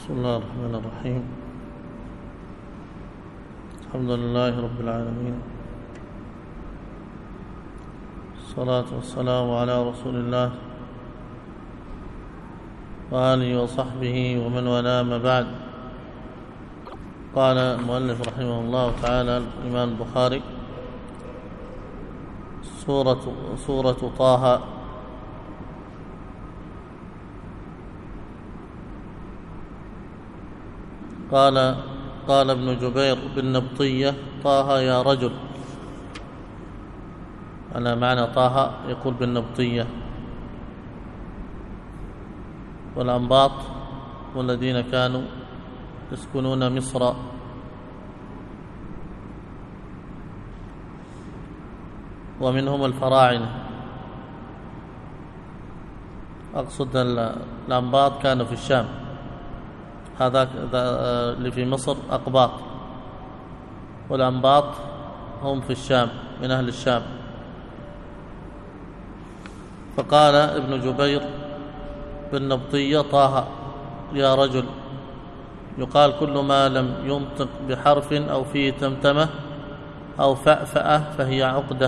بسم الله الرحمن الرحيم. الحمد لله رب العالمين، الصلاة والسلام على رسول الله وآله وصحبه ومن والاه، ما بعد. قال المؤلف رحمه الله تعالى الإمام البخاري: سورة طه. قال ابن جبير بالنبطية: طه يا رجل. على معنى طه يقول بالنبطية. والأنباط والذين كانوا يسكنون مصر. ومنهم الفراعنة. أقصد الأنباط كانوا في الشام، هذا اللي في مصر أقباط، والأنباط هم في الشام، من أهل الشام. فقال ابن جبير بالنبطية: طه يا رجل. يقال كل ما لم ينطق بحرف أو فيه تمتمة أو فأفأة فهي عقدة.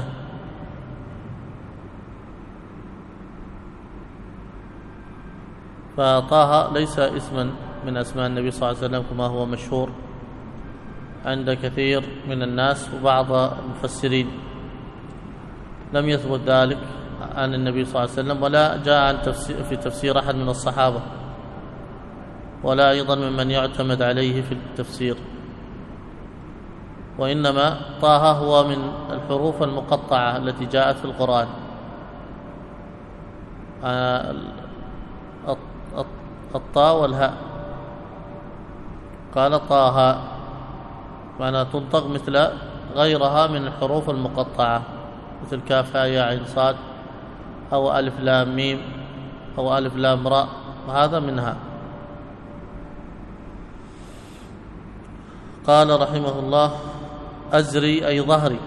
فطه ليس اسما من أسماء النبي صلى الله عليه وسلم كما هو مشهور عند كثير من الناس وبعض المفسرين. لم يثبت ذلك عن النبي صلى الله عليه وسلم، ولا جاء في تفسير أحد من الصحابة، ولا أيضا ممن يعتمد عليه في التفسير. وإنما طه هو من الحروف المقطعة التي جاءت في القرآن. الطاء والهاء. قال طه معنى تنطق مثل غيرها من الحروف المقطعة، مثل كاف هاء يا عين صاد، أو ألف لام ميم، أو ألف لام راء، وهذا منها. قال رحمه الله: أزري أي ظهري.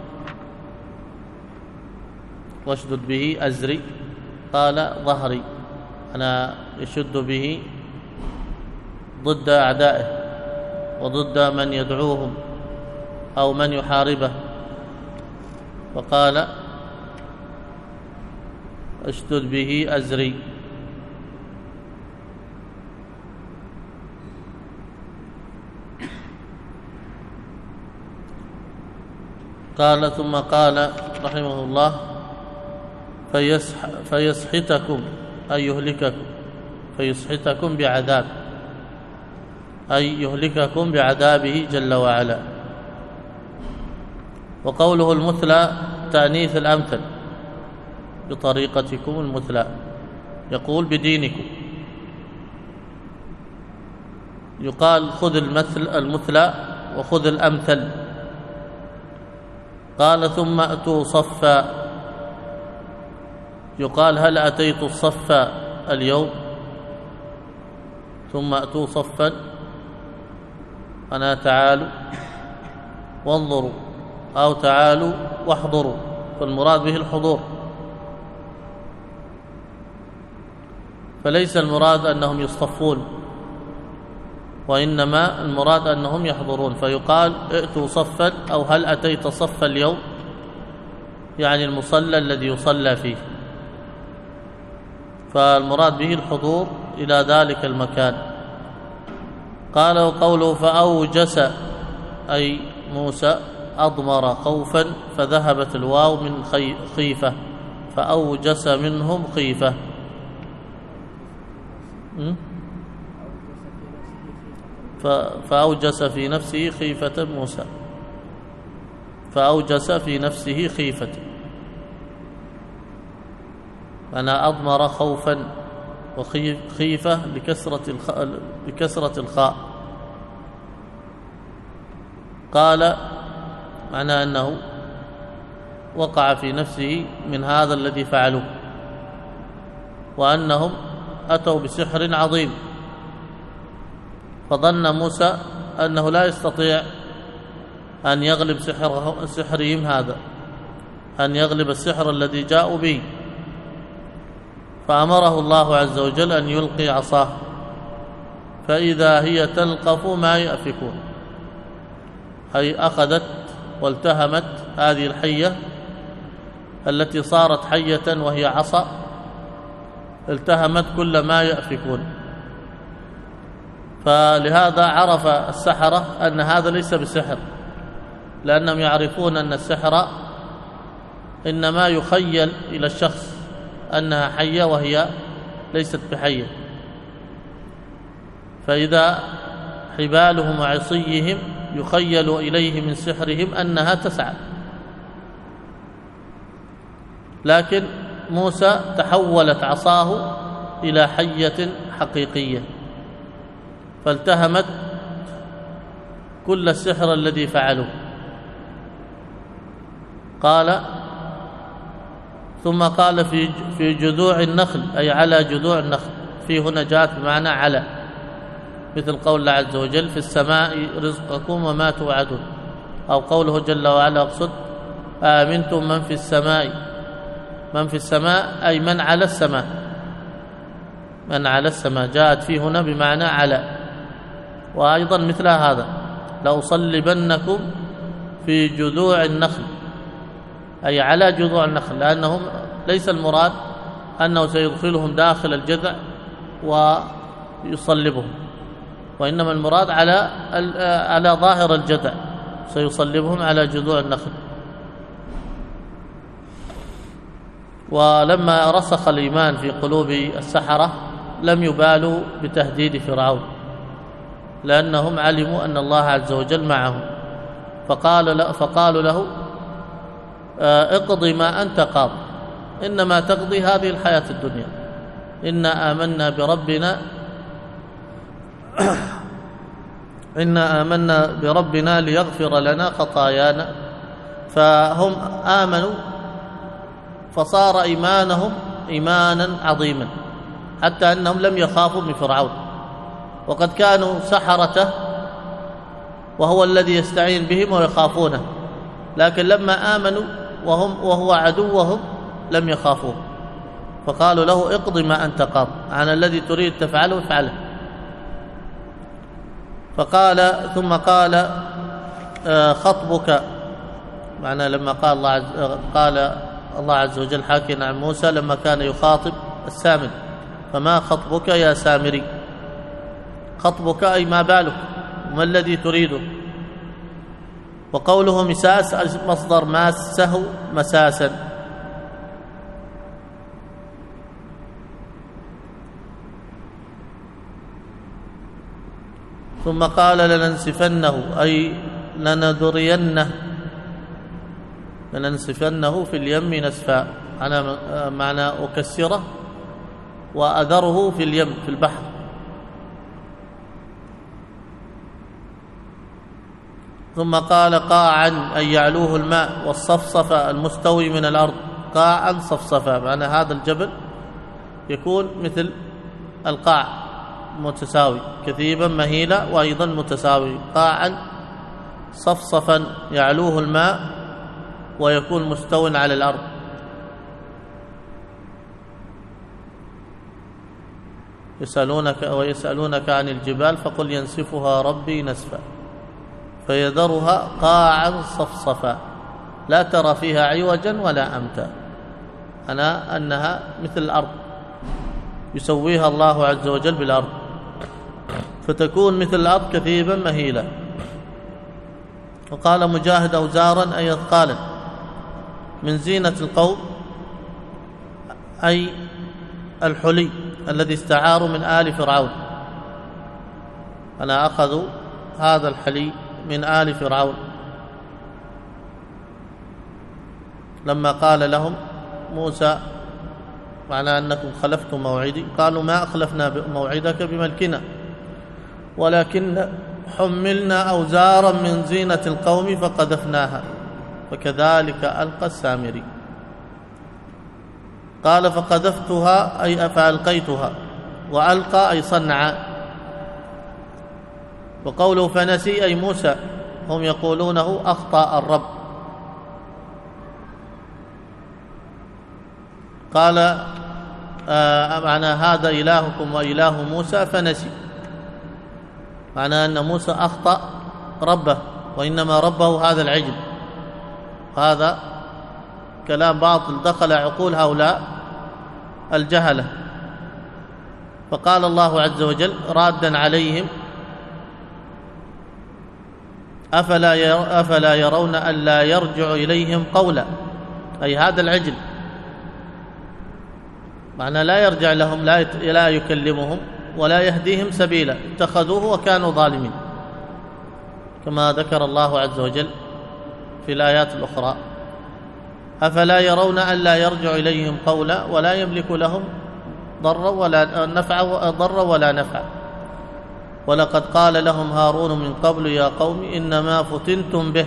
واشدد به أزري. قال ظهري، أنا يشد به ضد أعدائه وضد من يدعوهم أو من يحاربه. وقال: اشدد به أزري. قال ثم قال رحمه الله: فيسحتكم أي يهلككم، فيسحتكم بعذاب، أي يهلككم بعذابه جل وعلا. وقوله المثلى تأنيث الأمثل، بطريقتكم المثلى، يقول بدينكم. يقال خذ المثلى وخذ الأمثل. قال ثم أتوا صفا. يقال هل أتيت الصفا اليوم؟ ثم أتوا صفا، أنا تعالوا وانظروا، أو تعالوا واحضروا، فالمراد به الحضور. فليس المراد أنهم يصطفون، وإنما المراد أنهم يحضرون. فيقال ائتوا صفا، أو هل أتيت صفا اليوم، يعني المصلى الذي يصلى فيه. فالمراد به الحضور إلى ذلك المكان. قال وقوله فأوجس أي موسى أضمر خوفا، فذهبت الواو من خيفة، فأوجس منهم خيفة. فأوجس في نفسه خيفة موسى، فأوجس في نفسه خيفة. أنا أضمر خوفا، وخيفة بكسرة الخاء. قال معنى أنه وقع في نفسه من هذا الذي فعلوه، وأنهم أتوا بسحر عظيم. فظن موسى أنه لا يستطيع أن يغلب سحرهم هذا، أن يغلب السحر الذي جاءوا به. فأمره الله عز وجل أن يلقي عصاه، فإذا هي تلقف ما يأفكون، أي أخذت والتهمت هذه الحية التي صارت حية وهي عصا، التهمت كل ما يأفكون. فلهذا عرف السحرة أن هذا ليس بسحر، لأنهم يعرفون أن السحر إنما يخيل إلى الشخص أنها حية وهي ليست بحية. فإذا حبالهم وعصيهم يخيل إليه من سحرهم أنها تسعى، لكن موسى تحولت عصاه إلى حية حقيقية، فالتهمت كل السحر الذي فعلوه. قال ثم قال في جذوع النخل، أي على جذوع النخل، في هنا جاءت بمعنى على، مثل قول الله عز وجل في السماء رزقكم وما توعدون، أو قوله جل وعلا اقصد آمنتم من في السماء، من في السماء أي من على السماء، من على السماء، جاءت في هنا بمعنى على. وأيضا مثل هذا لأصلبنكم في جذوع النخل، أي على جذوع النخل، لأنهم ليس المراد أنه سيدخلهم داخل الجذع ويصلبهم، وإنما المراد على ظاهر الجذع، سيصلبهم على جذوع النخل. ولما رسخ الإيمان في قلوب السحرة لم يبالوا بتهديد فرعون، لأنهم علموا أن الله عز وجل معهم، فقالوا له اقضي ما أنت قاض، إنما تقضي هذه الحياة الدنيا، إنا آمنا بربنا ليغفر لنا خطايانا. فهم آمنوا فصار إيمانهم إيمانا عظيما، حتى أنهم لم يخافوا من فرعون، وقد كانوا سحرته وهو الذي يستعين بهم ويخافونه، لكن لما آمنوا وهو عدوهم لم يخافوه، فقالوا له اقضي ما أنت قاض، عن الذي تريد تفعله افعله. ثم قال خطبك، معنى لما قال الله عز وجل حاكيا عن موسى لما كان يخاطب السامري، فما خطبك يا سامري، خطبك أي ما بالك، ما الذي تريده. وقوله مساس مصدر ماسه مساسا، ثم قال لننسفنه أي لننسفنه في اليم نسفا، على معنى أكسره وأذره في اليم في البحر. ثم قال قاعا أي يعلوه الماء، والصفصفة المستوي من الأرض، قاعا صفصفا، معنى هذا الجبل يكون مثل القاع متساوي، كثيبا مهيلا وأيضا متساوي، قاعا صفصفا يعلوه الماء ويكون مستو على الأرض. ويسألونك عن الجبال فقل ينسفها ربي نسفا فيذرها قاعا صفصفا لا ترى فيها عوجا ولا أمتا، أنها مثل الأرض يسويها الله عز وجل بالأرض، فتكون مثل الأرض كثيبا مهيلا. وقال مجاهد أوزارا أي أثقالا، من زينة القوم أي الحلي الذي استعاروا من آل فرعون، أخذوا هذا الحلي من آل فرعون. لما قال لهم موسى معنى أنكم خلفتم موعدي، قالوا ما أخلفنا موعدك بملكنا ولكن حملنا أوزارا من زينة القوم فقذفناها فكذلك ألقى السامري. قال فقذفتها أي فألقيتها، وألقى أي صنع. وقوله فنسي أي موسى، هم يقولونه أخطأ الرب. قال معنى هذا إلهكم وإله موسى فنسي، معناه أن موسى أخطأ ربه، وإنما ربه هذا العجل. هذا كلام باطل دخل عقول هؤلاء الجهلة. فقال الله عز وجل رادا عليهم: أفلا يرون ألا يرجع إليهم قولا، أي هذا العجل معنى لا يرجع لهم، لا يكلمهم ولا يهديهم سبيلا، اتخذوه وكانوا ظالمين، كما ذكر الله عز وجل في الآيات الأخرى: أفلا يرون ألا يرجع إليهم قولا ولا يملك لهم ضرا ولا نفعا. ولقد قال لهم هارون من قبل يا قوم إنما فتنتم به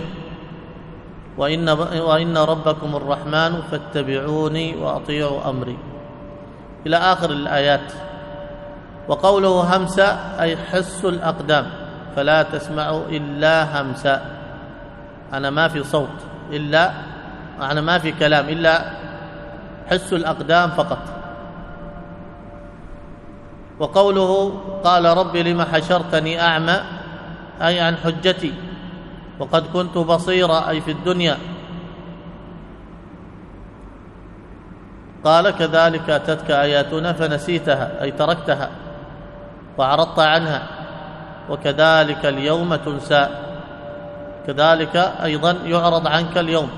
وإن ربكم الرحمن فاتبعوني وأطيعوا أمري، إلى آخر الآيات. وقوله همسا أي حس الأقدام، فلا تسمعوا إلا همسا، أنا ما في صوت، إلا أنا ما في كلام، إلا حس الأقدام فقط. وقوله قال رب لم حشرتني أعمى أي عن حجتي وقد كنت بصيرا أي في الدنيا. قال كذلك أتتك آياتنا فنسيتها أي تركتها وعرضت عنها وكذلك اليوم تنسى، كذلك أيضا يعرض عنك اليوم.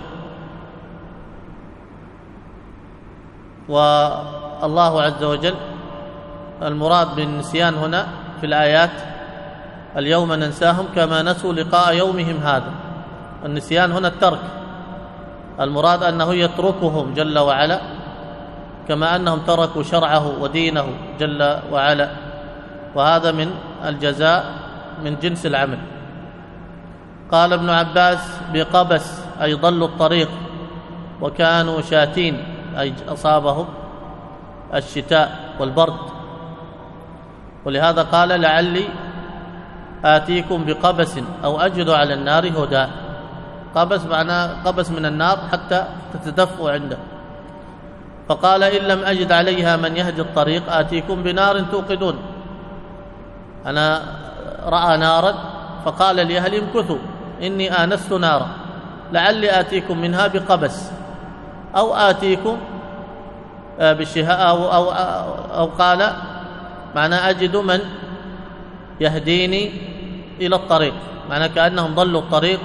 والله عز وجل المراد بالنسيان هنا في الآيات اليوم ننساهم كما نسوا لقاء يومهم هذا. النسيان هنا الترك، المراد أنه يتركهم جل وعلا كما أنهم تركوا شرعه ودينه جل وعلا، وهذا من الجزاء من جنس العمل. قال ابن عباس بقبس أي ضلوا الطريق وكانوا شاتين أي أصابهم الشتاء والبرد، ولهذا قال لعلي آتيكم بقبس أو أجد على النار هدى. قبس معناه قبس من النار حتى تتدفوا عنده. فقال إن لم أجد عليها من يهدي الطريق آتيكم بنار توقدون، أنا رأى نارا فقال لأهل امكثوا إني آنست نارا لعلي آتيكم منها بقبس أو آتيكم بالشهاء أو قال معنى أجد من يهديني إلى الطريق، معنى كأنهم ضلوا الطريق،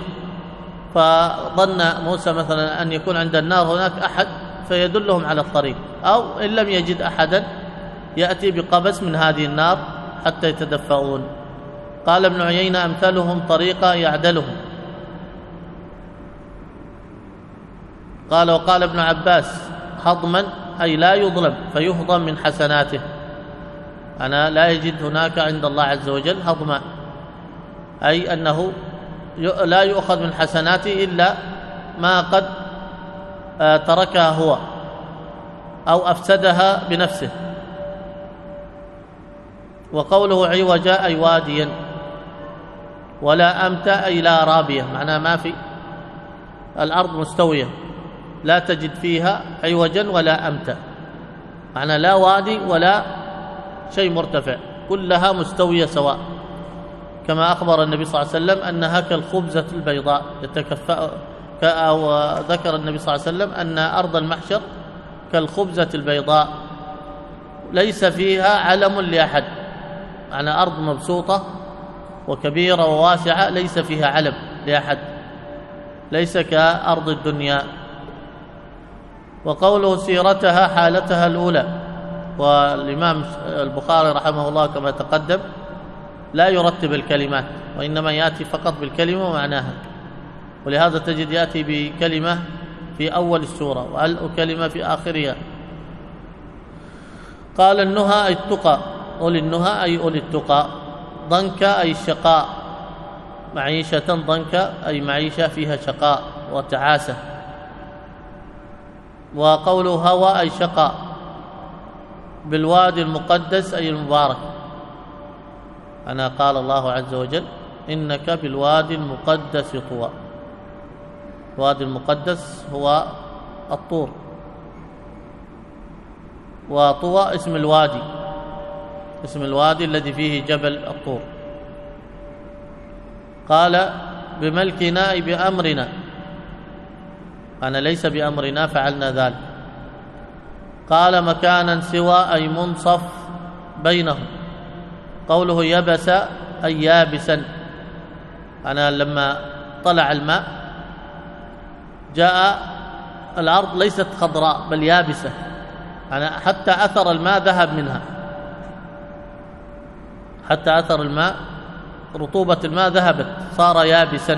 فظن موسى مثلا أن يكون عند النار هناك أحد فيدلهم على الطريق، أو إن لم يجد أحدا يأتي بقبس من هذه النار حتى يتدفئون. قال ابن عيينة أمثلهم طريقا يعدلهم. قال وقال ابن عباس هضما أي لا يظلم فيهضم من حسناته، أنا لا يجد هناك عند الله عز وجل هضما، أي أنه لا يؤخذ من حسناته إلا ما قد تركها هو أو أفسدها بنفسه. وقوله عوجا أي واديا، ولا أمتا أي لا رابية، معناه ما في الأرض مستوية لا تجد فيها عوجا ولا أمتا، معناه لا وادي ولا شيء مرتفع، كلها مستوية سواء، كما أخبر النبي صلى الله عليه وسلم أنها كالخبزة البيضاء يتكفأ، أو ذكر النبي صلى الله عليه وسلم أن أرض المحشر كالخبزة البيضاء ليس فيها علم لأحد، معنى أرض مبسوطة وكبيرة وواسعة ليس فيها علم لأحد، ليس كأرض الدنيا. وقوله سيرتها حالتها الأولى، والإمام البخاري رحمه الله كما تقدم لا يرتب الكلمات وإنما يأتي فقط بالكلمة ومعناها، ولهذا تجد يأتي بكلمة في أول السورة وكلمة في آخرها. قال النهى أي التقى، أولي النهى أي أولي التقى. ضنك أي الشقاء، معيشة ضنك أي معيشة فيها شقاء وتعاسة. وقوله هوى أي شقاء. بالوادي المقدس أي المبارك، أنا قال الله عز وجل إنك بالوادي المقدس طوى. الوادي المقدس هو الطور، وطوى اسم الوادي، اسم الوادي الذي فيه جبل الطور. قال بملكنا أي بأمرنا، أنا ليس بأمرنا فعلنا ذلك. قال مكانا سوى أي منصف بينهم. قوله يبس أي يابسا، أنا لما طلع الماء جاء الأرض ليست خضراء بل يابسة، أنا حتى أثر الماء ذهب منها، حتى أثر الماء رطوبة الماء ذهبت صار يابسا.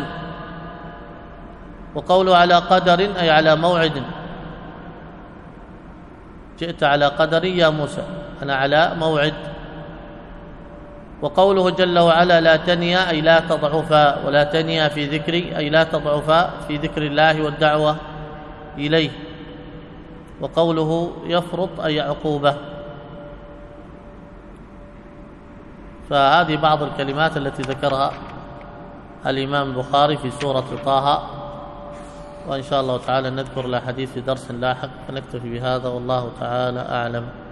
وقوله على قدر أي على موعد، جئت على قدر يا موسى، أنا على موعد. وقوله جل وعلا لا تنيا أي لا تضعفا، ولا تنيا في ذكري أي لا تضعفا في ذكر الله والدعوة إليه. وقوله يفرط أي عقوبة. فهذه بعض الكلمات التي ذكرها الإمام البخاري في سورة طه، وإن شاء الله تعالى نذكر الأحاديث في درس لاحق، فنكتفي بهذا والله تعالى أعلم.